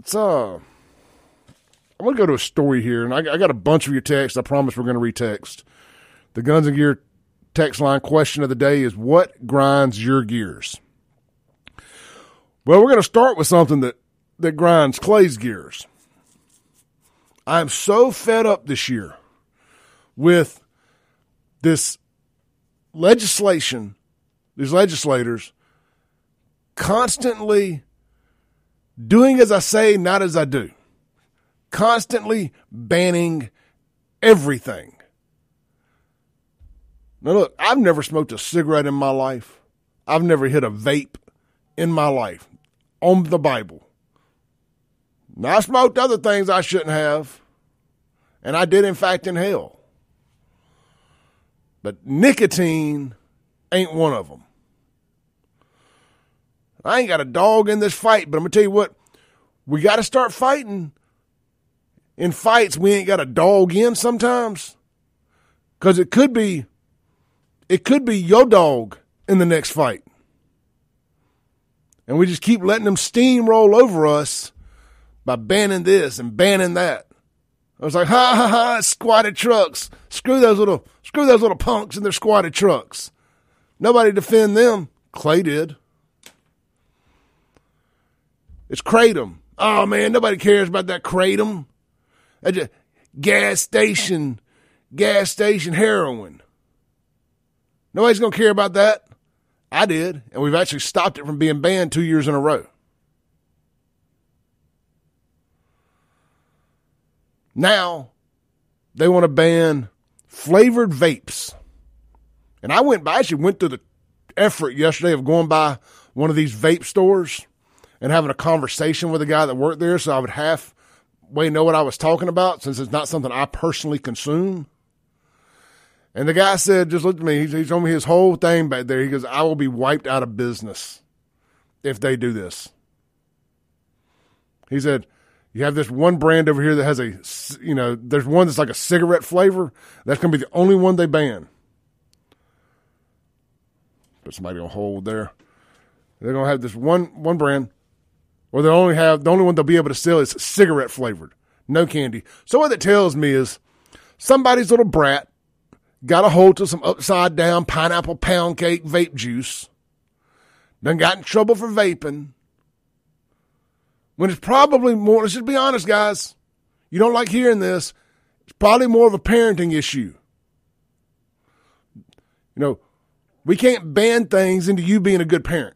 I'm going to go to a story here, and I got a bunch of your texts. I promise we're going to retext. The Guns and Gear text line question of the day is, what grinds your gears? Well, we're going to start with something that grinds Clay's gears. I'm so fed up this year with this legislation, these legislators constantly doing as I say, not as I do. Constantly banning everything. Now look, I've never smoked a cigarette in my life. I've never hit a vape in my life. On the Bible. Now, I smoked other things I shouldn't have. And I did, in fact, inhale. But nicotine ain't one of them. I ain't got a dog in this fight, but I'm going to tell you what. We got to start fighting. In fights, we ain't got a dog in sometimes. Because it could be your dog in the next fight. And we just keep letting them steamroll over us by banning this and banning that. I was like, ha ha ha, squatted trucks. Screw those little punks in their squatted trucks. Nobody defend them. Clay did. It's Kratom. Oh man, nobody cares about that Kratom. That's just gas station heroin. Nobody's going to care about that. I did, and we've actually stopped it from being banned 2 years in a row. Now, they want to ban flavored vapes. And I actually went through the effort yesterday of going by one of these vape stores and having a conversation with a guy that worked there so I would halfway know what I was talking about since it's not something I personally consume. And the guy said, just looked at me, he told me his whole thing back there. He goes, I will be wiped out of business if they do this. He said, you have this one brand over here that has there's one that's like a cigarette flavor. That's going to be the only one they ban. Put somebody on hold there. They're going to have this one brand where the only one they'll be able to sell is cigarette flavored, no candy. So what that tells me is somebody's little brat got a hold of some upside down pineapple pound cake vape juice, done got in trouble for vaping. When it's probably more, let's just be honest, guys. You don't like hearing this. It's probably more of a parenting issue. We can't ban things into you being a good parent.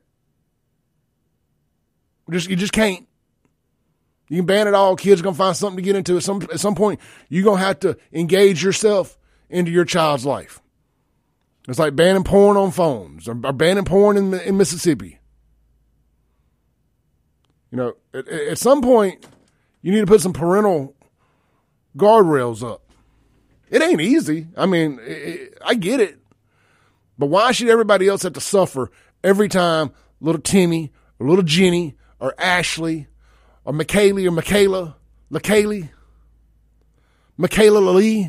You just can't. You can ban it all. Kids are going to find something to get into. At some point, you're going to have to engage yourself into your child's life. It's like banning porn on phones or banning porn in Mississippi. At some point, you need to put some parental guardrails up. It ain't easy. I mean, I get it. But why should everybody else have to suffer every time little Timmy or little Jenny or Ashley or McKaylee or Michaela Lee,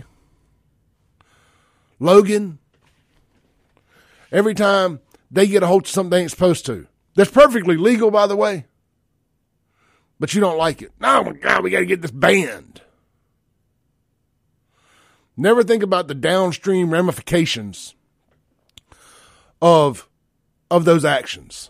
Logan, every time they get a hold of something they ain't supposed to? That's perfectly legal, by the way. But you don't like it. Oh, my God, we got to get this banned. Never think about the downstream ramifications of those actions.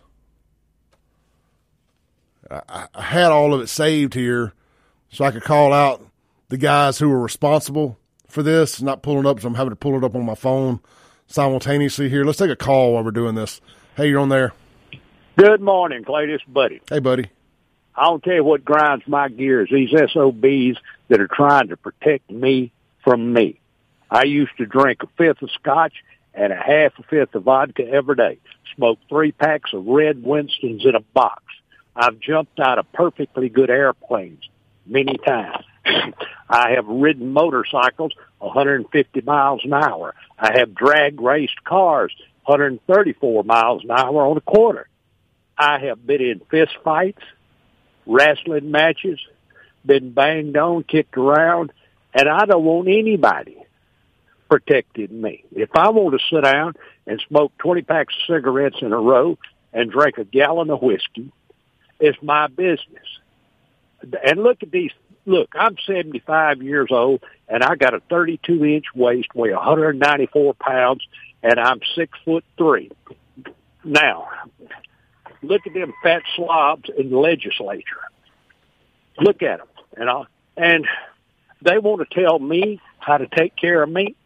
I had all of it saved here so I could call out the guys who were responsible for this. Not pulling it up, so I'm having to pull it up on my phone simultaneously here. Let's take a call while we're doing this. Hey, you're on there. Good morning, Clay. This is Buddy. Hey, buddy. I'll tell you what grinds my gears, these SOBs that are trying to protect me from me. I used to drink a fifth of scotch and a half a fifth of vodka every day, smoke 3 packs of red Winstons in a box. I've jumped out of perfectly good airplanes many times. I have ridden motorcycles 150 miles an hour. I have drag raced cars 134 miles an hour on a quarter. I have been in fist fights, wrestling matches, been banged on, kicked around, and I don't want anybody protecting me. If I want to sit down and smoke 20 packs of cigarettes in a row and drink a gallon of whiskey, it's my business. And look at these. Look, I'm 75 years old, and I got a 32-inch waist, weigh 194 pounds, and I'm 6'3". Now, look at them fat slobs in the legislature. Look at them, and they want to tell me how to take care of me.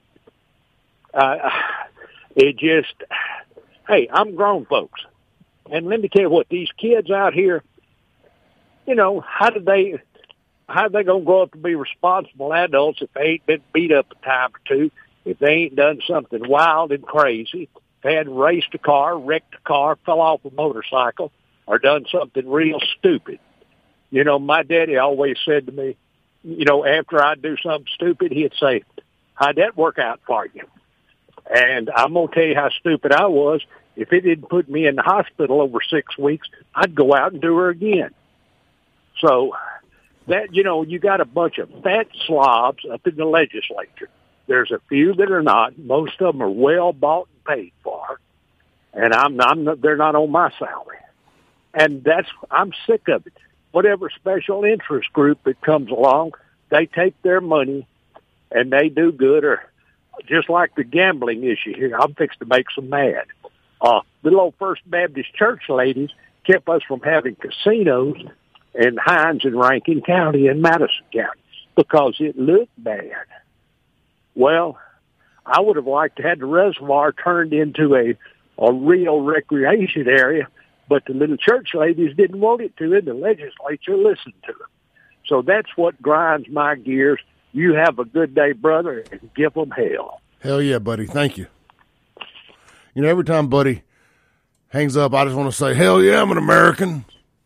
Hey, I'm grown folks, and let me tell you what, these kids out here, how they gonna grow up to be responsible adults if they ain't been beat up a time or two, if they ain't done something wild and crazy, if they hadn't raced a car, wrecked a car, fell off a motorcycle, or done something real stupid. My daddy always said to me, after I'd do something stupid, he'd say, how'd that work out for you? And I'm going to tell you how stupid I was. If it didn't put me in the hospital over 6 weeks, I'd go out and do her again. So that, you got a bunch of fat slobs up in the legislature. There's a few that are not. Most of them are well bought and paid for. And they're not on my salary. And I'm sick of it. Whatever special interest group that comes along, they take their money and they do good, or just like the gambling issue here, I'm fixed to make some mad. Little old First Baptist Church ladies kept us from having casinos in Hinds and Rankin County and Madison County because it looked bad. Well, I would have liked to have the reservoir turned into a real recreation area, but the little church ladies didn't want it to, and the legislature listened to them. So that's what grinds my gears. You have a good day, brother, and give them hell. Hell yeah, buddy. Thank you. Every time Buddy hangs up, I just want to say, hell yeah, I'm an American.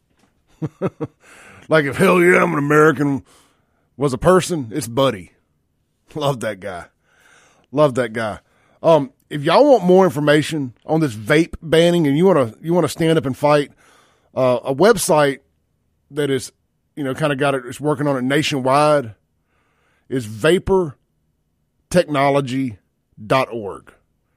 Like if hell yeah, I'm an American was a person, it's Buddy. Love that guy. Love that guy. If y'all want more information on this vape banning and you want to stand up and fight, a website that is, kind of got it's working on it nationwide is vaportechnology.org.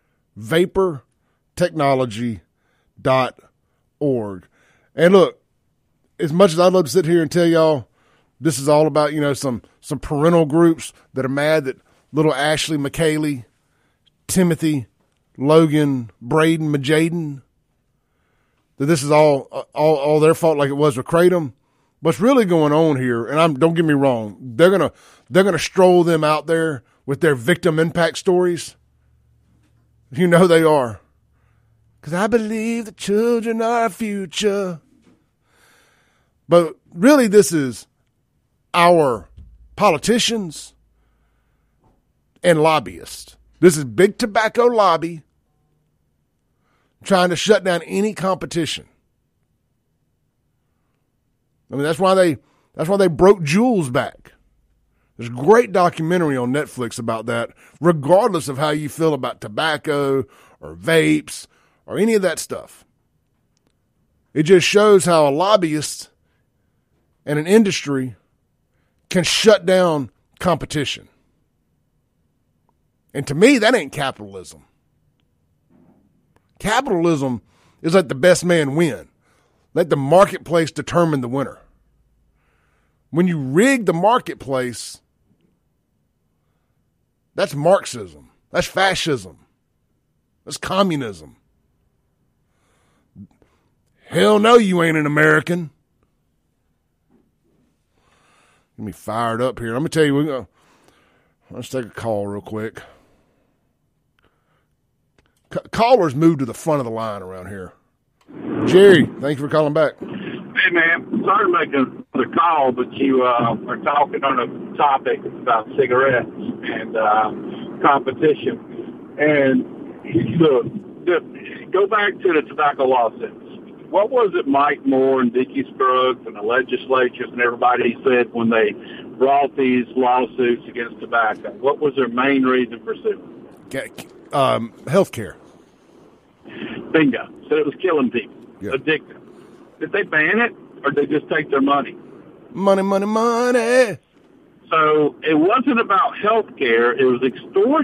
Vaportechnology.org. And look, as much as I'd love to sit here and tell y'all this is all about, some parental groups that are mad that little Ashley McKaylee, Timothy, Logan, Braden, Majaden, that this is all their fault like it was with Kratom. What's really going on here, and don't get me wrong, they're gonna stroll them out there with their victim impact stories. They are. Because I believe the children are our future. But really this is our politicians and lobbyists. This is big tobacco lobby trying to shut down any competition. That's why they broke Juuls back. There's a great documentary on Netflix about that, regardless of how you feel about tobacco or vapes or any of that stuff. It just shows how a lobbyist and an industry can shut down competition. And to me, that ain't capitalism. Capitalism is let the best man win. Let the marketplace determine the winner. When you rig the marketplace, that's Marxism. That's fascism. That's communism. Hell no, you ain't an American. Get me fired up here. Let me tell you, let's take a call real quick. Callers move to the front of the line around here. Jerry, thank you for calling back. Hey, man. Sorry to make another call, but you are talking on a topic about cigarettes and competition. And look, go back to the tobacco lawsuits. What was it Mike Moore and Dickie Scruggs and the legislatures and everybody said when they brought these lawsuits against tobacco? What was their main reason for suing? Health care. Bingo. So it was killing people. Yeah. Addictive. Did they ban it, or did they just take their money? Money, money, money. So it wasn't about health care. It was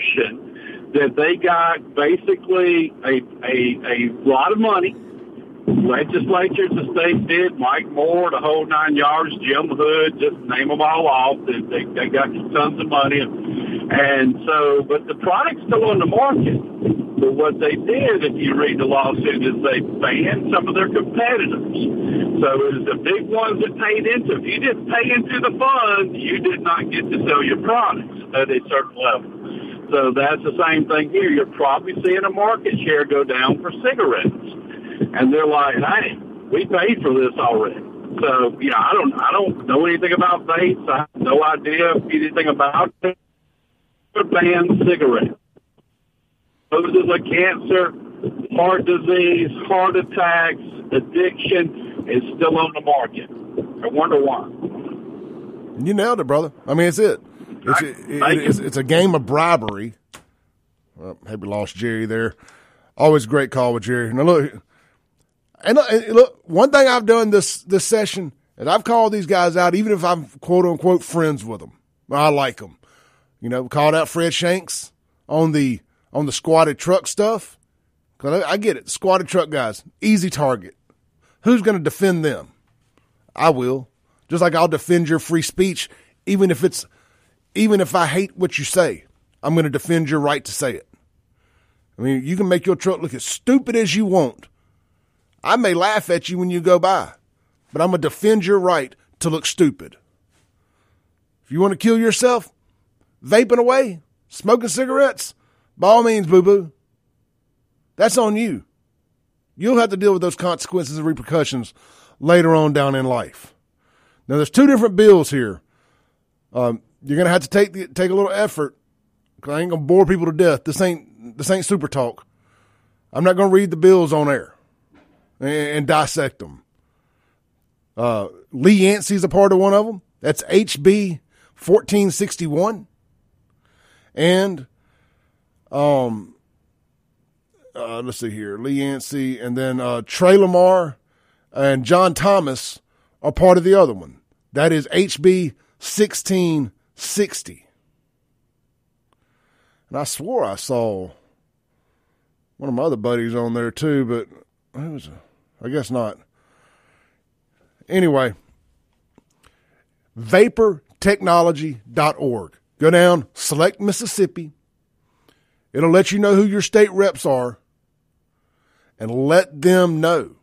extortion that they got basically a lot of money legislatures the state did, Mike Moore, the whole 9 yards, Jim Hood, just name them all off. They got tons of money. And so, but the product's still on the market. But what they did, if you read the lawsuit, is they banned some of their competitors. So it was the big ones that paid into. If you didn't pay into the fund, you did not get to sell your products at a certain level. So that's the same thing here. You're probably seeing a market share go down for cigarettes. And they're like, hey, we paid for this already. So, I don't know anything about vapes. I have no idea anything about it. Ban cigarettes. Causes of cancer, heart disease, heart attacks, addiction is still on the market. I wonder why. You nailed it, brother. I mean, it's it. It's a game of bribery. Well, maybe lost Jerry there. Always a great call with Jerry. Now look, one thing I've done this session is I've called these guys out, even if I'm quote unquote friends with them. I like them. Called out Fred Shanks on the squatted truck stuff. 'Cause I get it. Squatted truck guys, easy target. Who's going to defend them? I will. Just like I'll defend your free speech, even if I hate what you say, I'm going to defend your right to say it. I mean, you can make your truck look as stupid as you want. I may laugh at you when you go by, but I'm going to defend your right to look stupid. If you want to kill yourself, vaping away, smoking cigarettes, by all means, boo-boo. That's on you. You'll have to deal with those consequences and repercussions later on down in life. Now, there's two different bills here. You're going to have to take a little effort, because I ain't going to bore people to death. This ain't super talk. I'm not going to read the bills on air and dissect them. Lee Yancey's a part of one of them. That's HB 1461. And let's see here. Lee Yancey and then Trey Lamar and John Thomas are part of the other one. That is HB 1660. And I swore I saw one of my other buddies on there too, but I guess not. Anyway, vaportechnology.org. Go down, select Mississippi. It'll let you know who your state reps are and let them know.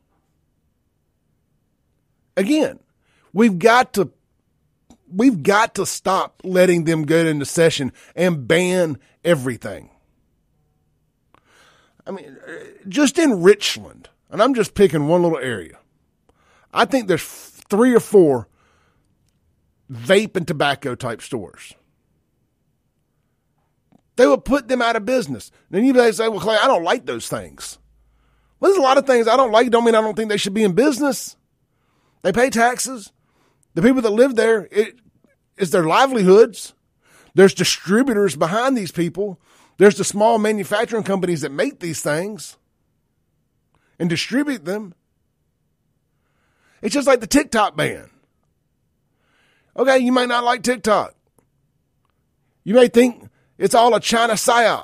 Again, we've got to stop letting them get into session and ban everything. I mean, just in Richland, and I'm just picking one little area, I think there's 3 or 4 vape and tobacco type stores. They would put them out of business. Then you may say, well, Clay, I don't like those things. Well, there's a lot of things I don't like. Don't mean I don't think they should be in business. They pay taxes. The people that live there, it's their livelihoods. There's distributors behind these people. There's the small manufacturing companies that make these things and distribute them. It's just like the TikTok ban. Okay, you might not like TikTok. You may think it's all a China psyop.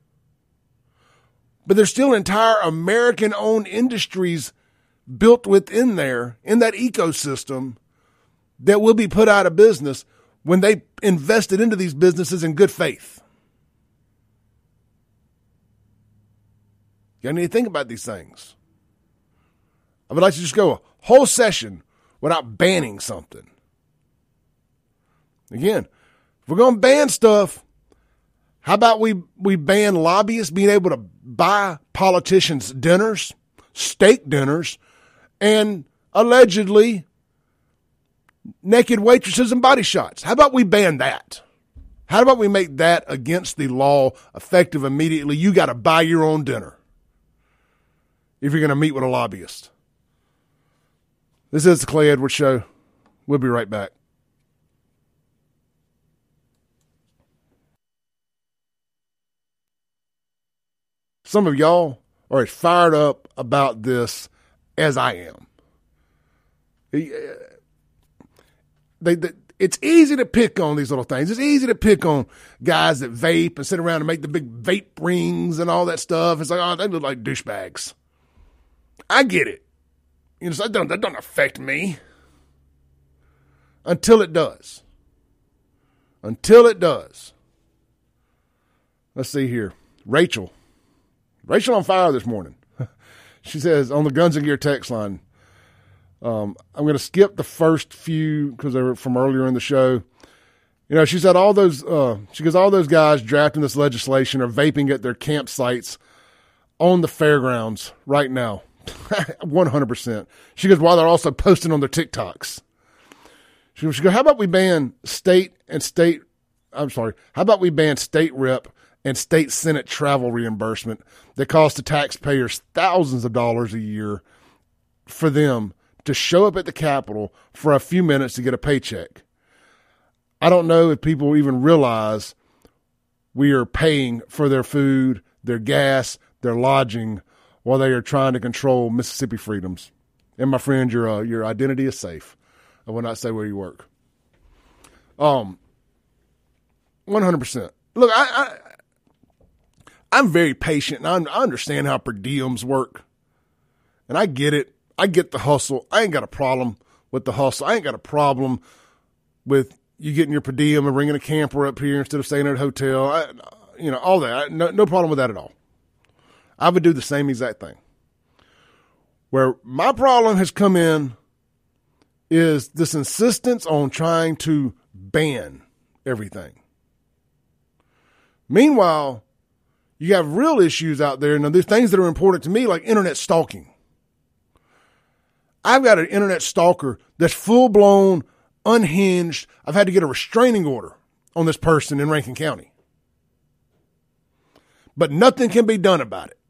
But there's still entire American-owned industries built within there, in that ecosystem, that will be put out of business when they invested into these businesses in good faith. You need to think about these things. I would like to just go a whole session without banning something. Again, if we're going to ban stuff, how about we ban lobbyists being able to buy politicians dinners, steak dinners, and allegedly naked waitresses and body shots? How about we ban that? How about we make that against the law, effective immediately? You got to buy your own dinner if you're going to meet with a lobbyist. This is the Clay Edwards Show. We'll be right back. Some of y'all are as fired up about this as I am. It's easy to pick on these little things. It's easy to pick on guys that vape and sit around and make the big vape rings and all that stuff. It's like, oh, they look like douchebags. I get it. so that doesn't affect me. Until it does. Until it does. Let's see here. Rachel on fire this morning. She says on the Guns and Gear text line, I'm going to skip the first few because they were from earlier in the show. She said all those guys drafting this legislation are vaping at their campsites on the fairgrounds right now. 100%. She goes, while they're also posting on their TikToks. She goes, how about we ban state rep and state Senate travel reimbursement that costs the taxpayers thousands of dollars a year for them to show up at the Capitol for a few minutes to get a paycheck. I don't know if people even realize we are paying for their food, their gas, their lodging while they are trying to control Mississippi freedoms. And my friend, your identity is safe. I will not say where you work. 100%. Look, I'm very patient, and I understand how per diems work. And I get it. I get the hustle. I ain't got a problem with the hustle. I ain't got a problem with you getting your per diem and bringing a camper up here instead of staying at a hotel. All that. No problem with that at all. I would do the same exact thing. Where my problem has come in is this insistence on trying to ban everything. Meanwhile, you have real issues out there. Now, there's things that are important to me, like internet stalking. I've got an internet stalker that's full-blown, unhinged. I've had to get a restraining order on this person in Rankin County. But nothing can be done about it.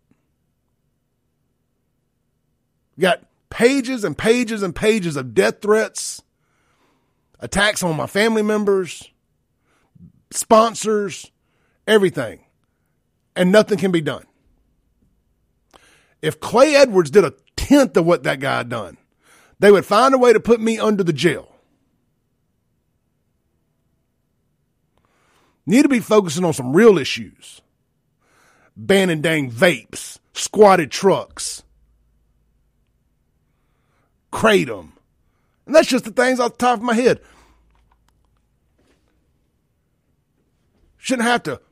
You got pages and pages and pages of death threats, attacks on my family members, sponsors, everything. And nothing can be done. If Clay Edwards did a tenth of what that guy done, they would find a way to put me under the jail. Need to be focusing on some real issues. Banning dang vapes, squatted trucks, kratom. And that's just the things off the top of my head. Shouldn't have to.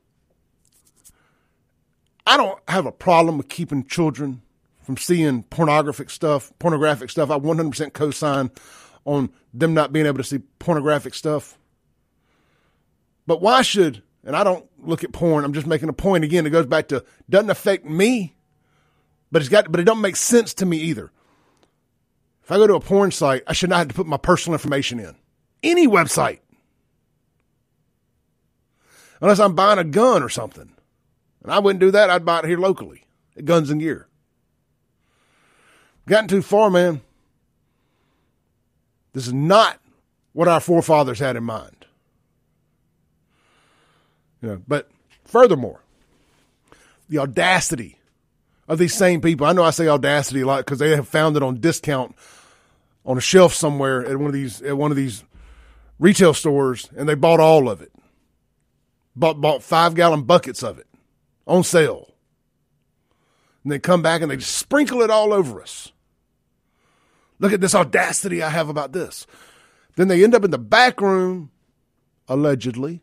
I don't have a problem with keeping children from seeing pornographic stuff. I 100% co-sign on them not being able to see pornographic stuff. But why should, and I don't look at porn, I'm just making a point again. It goes back to, doesn't affect me, but it don't make sense to me either. If I go to a porn site, I should not have to put my personal information in. Any website. Unless I'm buying a gun or something. And I wouldn't do that. I'd buy it here locally at Guns and Gear. Gotten too far, man. This is not what our forefathers had in mind. But furthermore, the audacity of these same people. I know I say audacity a lot because they have found it on discount on a shelf somewhere at one of these retail stores, and they bought all of it. Bought 5-gallon buckets of it on sale. And they come back and they just sprinkle it all over us. Look at this audacity I have about this. Then they end up in the back room, allegedly,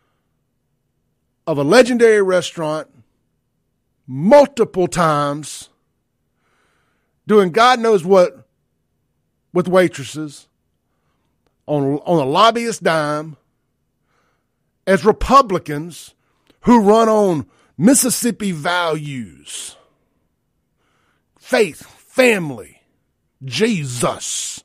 of a legendary restaurant multiple times, doing God knows what with waitresses on a lobbyist dime, as Republicans who run on Mississippi values, faith, family, Jesus,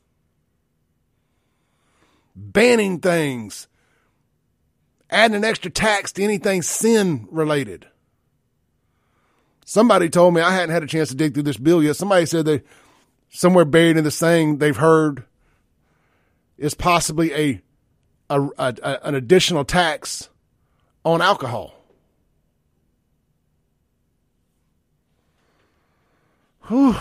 banning things, adding an extra tax to anything sin related. Somebody told me, I hadn't had a chance to dig through this bill yet. Somebody said that somewhere buried in the saying they've heard is possibly an additional tax on alcohol. Whew.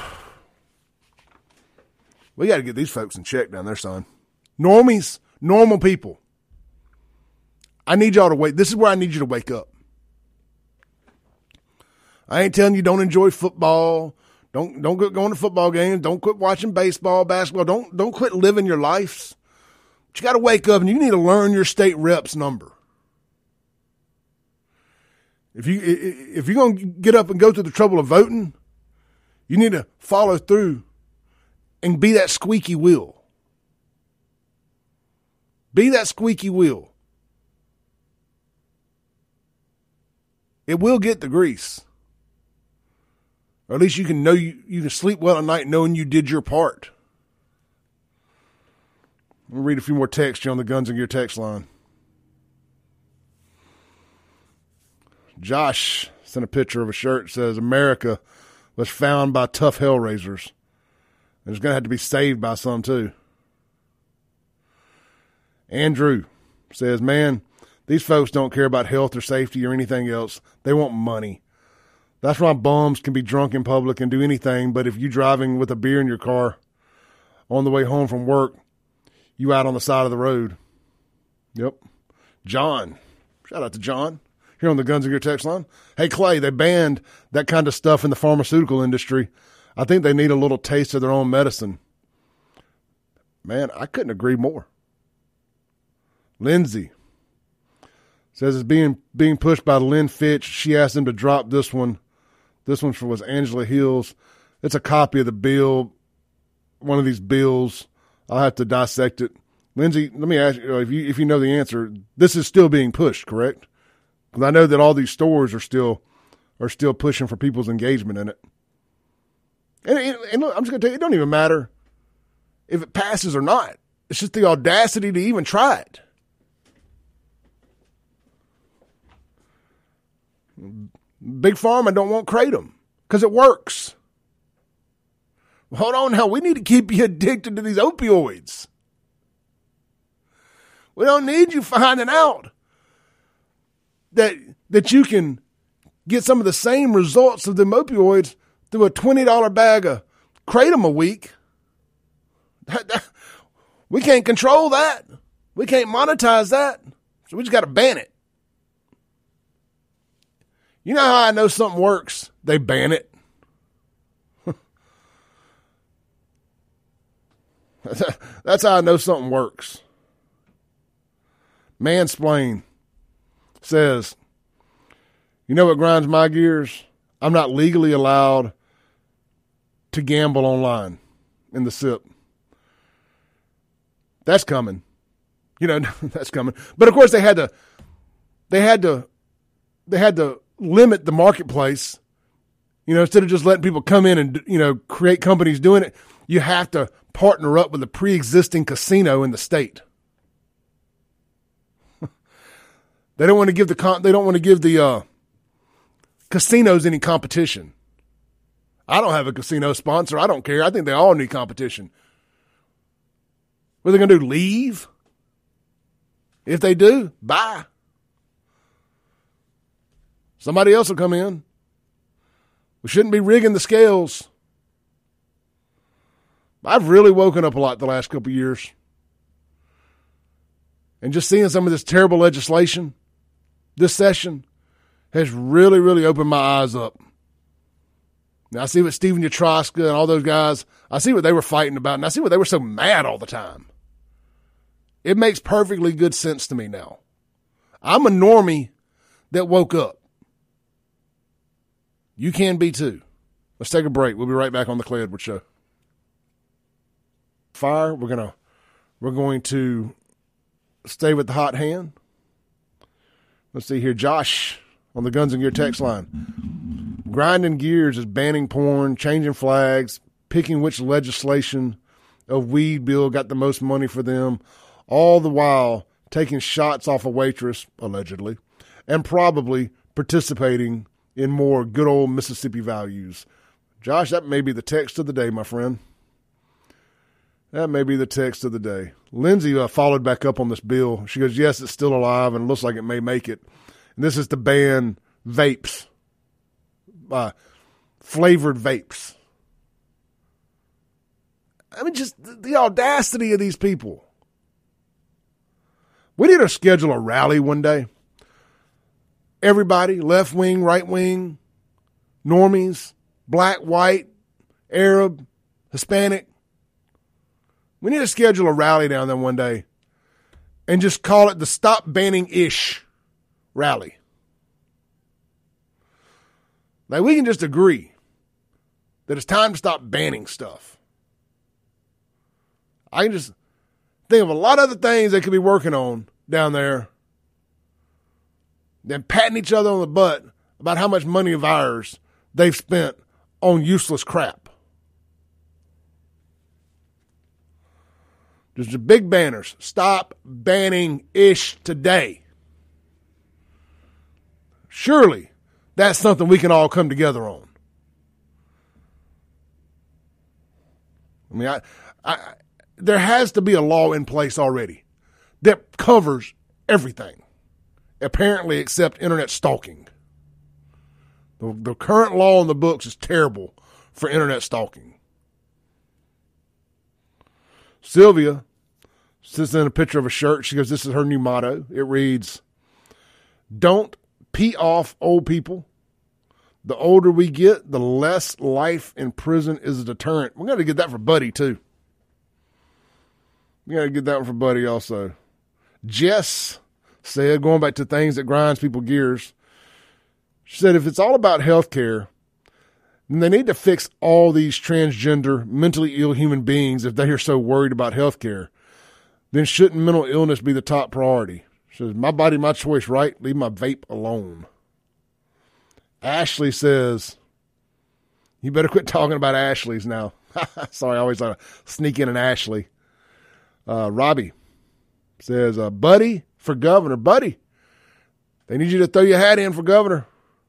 We got to get these folks in check down there, son. Normies, normal people. I need y'all to wake. This is where I need you to wake up. I ain't telling you don't enjoy football, Don't quit going to football games. Don't quit watching baseball, basketball. Don't quit living your lives. But you got to wake up and you need to learn your state rep's number. If you're going to get up and go through the trouble of voting, you need to follow through and be that squeaky wheel. Be that squeaky wheel. It will get the grease. Or at least you can know you can sleep well at night knowing you did your part. I'll read a few more texts here on the Guns and Gear text line. Josh sent a picture of a shirt that says, America was found by tough hellraisers. There's going to have to be saved by some, too. Andrew says, man, these folks don't care about health or safety or anything else. They want money. That's why bums can be drunk in public and do anything, but if you're driving with a beer in your car on the way home from work, you out on the side of the road. Yep. John. Shout out to John. Here on the Guns and Gear text line. Hey, Clay, they banned that kind of stuff in the pharmaceutical industry. I think they need a little taste of their own medicine. Man, I couldn't agree more. Lindsay says it's being pushed by Lynn Fitch. She asked him to drop this one. This one was Angela Hills. It's a copy of the bill, one of these bills. I'll have to dissect it. Lindsay, let me ask you, if you know the answer, this is still being pushed, correct? Because I know that all these stores are still pushing for people's engagement in it. And look, I'm just going to tell you, it don't even matter if it passes or not. It's just the audacity to even try it. Big Pharma don't want Kratom because it works. Well, hold on now. We need to keep you addicted to these opioids. We don't need you finding out that you can get some of the same results of the opioids through a $20 bag of Kratom a week. We can't control that. We can't monetize that. So we just got to ban it. You know how I know something works? They ban it. That's how I know something works. Mansplain says, you know what grinds my gears? I'm not legally allowed to gamble online in the SIP. That's coming. You know, that's coming. But of course they had to limit the marketplace. You know, instead of just letting people come in and, you know, create companies doing it, you have to partner up with a pre-existing casino in the state. They don't want to give the casinos any competition. I don't have a casino sponsor. I don't care. I think they all need competition. What are they going to do? Leave? If they do, bye. Somebody else will come in. We shouldn't be rigging the scales. I've really woken up a lot the last couple of years. And just seeing some of this terrible legislation this session has really, really opened my eyes up. Now, I see what Stephen Yatroska and all those guys, I see what they were fighting about, and I see what they were so mad all the time. It makes perfectly good sense to me now. I'm a normie that woke up. You can be too. Let's take a break. We'll be right back on the Clay Edwards Show. Fire. We're going to stay with the hot hand. Let's see here. Josh on the Guns and Gear text line. Grinding gears is banning porn, changing flags, picking which legislation of weed bill got the most money for them, all the while taking shots off a waitress, allegedly, and probably participating in more good old Mississippi values. Josh, that may be the text of the day, my friend. That may be the text of the day. Lindsay followed back up on this bill. She goes, yes, it's still alive and looks like it may make it. And this is to ban vapes, flavored vapes. I mean, just the audacity of these people. We need to schedule a rally one day. Everybody, left wing, right wing, normies, black, white, Arab, Hispanic. We need to schedule a rally down there one day and just call it the Stop Banning-ish rally. Like, we can just agree that it's time to stop banning stuff. I can just think of a lot of other things they could be working on down there than patting each other on the butt about how much money of ours they've spent on useless crap. There's the big banners. Stop banning ish today. Surely that's something we can all come together on. I mean, there has to be a law in place already that covers everything, apparently except internet stalking. The current law in the books is terrible for internet stalking. Sylvia sits in a picture of a shirt. She goes, this is her new motto. It reads, don't pee off old people. The older we get, the less life in prison is a deterrent. We're going to get that for Buddy, too. We got to get that one for Buddy also. Jess said, going back to things that grinds people gears, she said, if it's all about health care, then they need to fix all these transgender, mentally ill human beings if they are so worried about health care. Then shouldn't mental illness be the top priority? She says, my body, my choice, right? Leave my vape alone. Ashley says, you better quit talking about Ashleys now. Sorry, I always sneak in an Ashley. Robbie says, Buddy for governor. Buddy, they need you to throw your hat in for governor.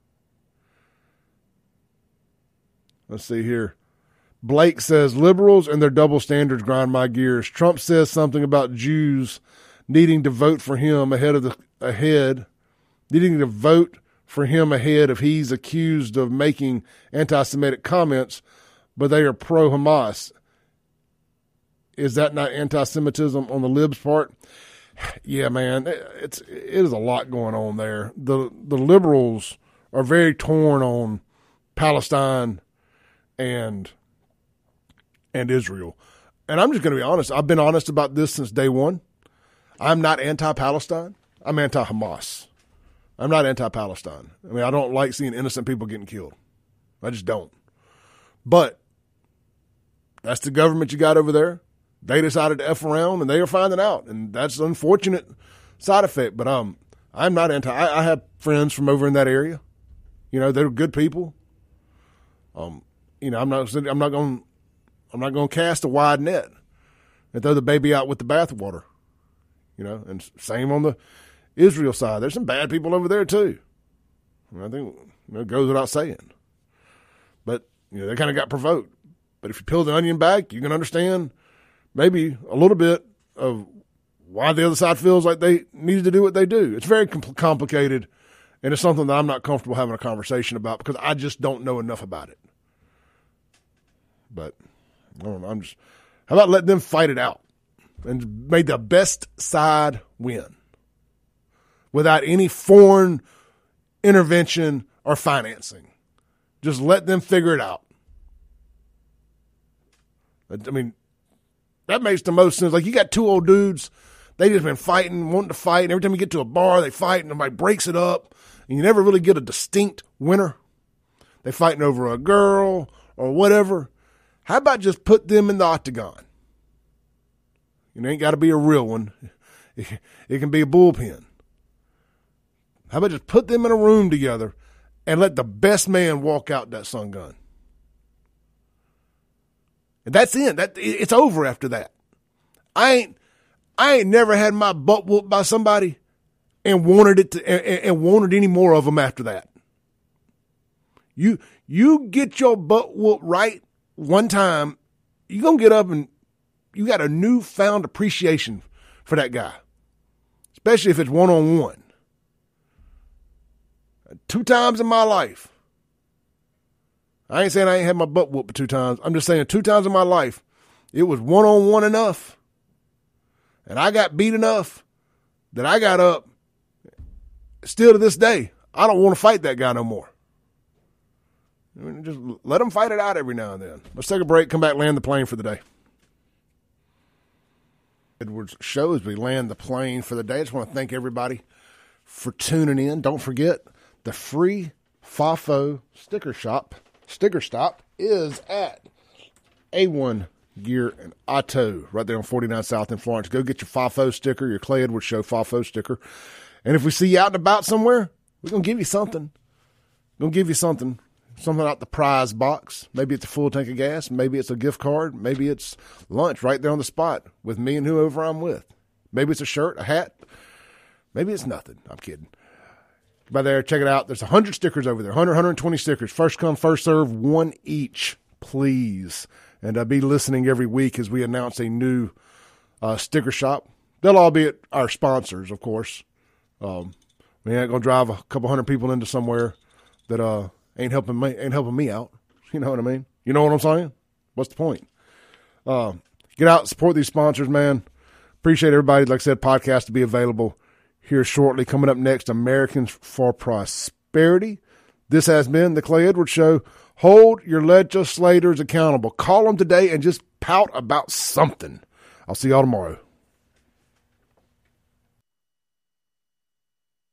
Let's see here. Blake says, liberals and their double standards grind my gears. Trump says something about Jews needing to vote for him needing to vote for him ahead if he's accused of making anti-Semitic comments, but they are pro-Hamas. Is that not anti-Semitism on the libs' part? Yeah, man, it is a lot going on there. The liberals are very torn on Palestine and Israel. And I'm just going to be honest. I've been honest about this since day one. I'm not anti-Palestine. I'm anti-Hamas. I'm not anti-Palestine. I mean, I don't like seeing innocent people getting killed. I just don't. But that's the government you got over there. They decided to F around, and they are finding out. And that's an unfortunate side effect. But I'm not anti. I have friends from over in that area. You know, they're good people. You know, I'm not going to cast a wide net and throw the baby out with the bathwater. You know, and same on the Israel side. There's some bad people over there too. I think it goes without saying. But you know, they kind of got provoked. But if you peel the onion back, you can understand maybe a little bit of why the other side feels like they need to do what they do. It's very complicated, and it's something that I'm not comfortable having a conversation about because I just don't know enough about it. But I don't know. How about letting them fight it out and make the best side win without any foreign intervention or financing? Just let them figure it out. I mean, that makes the most sense. Like, you got two old dudes, they just been fighting, wanting to fight, and every time you get to a bar, they fight, and everybody breaks it up, and you never really get a distinct winner. They fighting over a girl or whatever. How about just put them in the octagon? It ain't got to be a real one. It can be a bullpen. How about just put them in a room together and let the best man walk out that sun gun? And that's it. It's over after that. I ain't never had my butt whooped by somebody and wanted any more of them after that. You get your butt whooped right one time, you're going to get up and you got a newfound appreciation for that guy, especially if it's one-on-one. 2 times in my life. I ain't saying I ain't had my butt whooped 2 times. I'm just saying 2 times in my life, it was one-on-one enough. And I got beat enough that I got up. Still to this day, I don't want to fight that guy no more. I mean, just let them fight it out every now and then. Let's take a break, come back, land the plane for the day. Edwards show as we land the plane for the day. I just want to thank everybody for tuning in. Don't forget, the free FAFO sticker stop is at A1 Gear and Auto right there on 49 South in Florence. Go get your FAFO sticker, your Clay Edwards Show FAFO sticker. And if we see you out and about somewhere, we're going to give you something. We're going to give you something out the prize box. Maybe it's a full tank of gas. Maybe it's a gift card. Maybe it's lunch right there on the spot with me and whoever I'm with. Maybe it's a shirt, a hat. Maybe it's nothing. I'm kidding. By there, check it out. There's 100 stickers over there, 120 stickers. First come, first serve, one each, please. And I'll be listening every week as we announce a new sticker shop. They'll all be at our sponsors, of course. We ain't going to drive a couple hundred people into somewhere that ain't helping me out. You know what I mean? You know what I'm saying? What's the point? Get out, support these sponsors, man. Appreciate everybody. Like I said, podcast to be available here shortly. Coming up next, Americans for Prosperity. This has been the Clay Edwards Show. Hold your legislators accountable. Call them today and just pout about something. I'll see y'all tomorrow.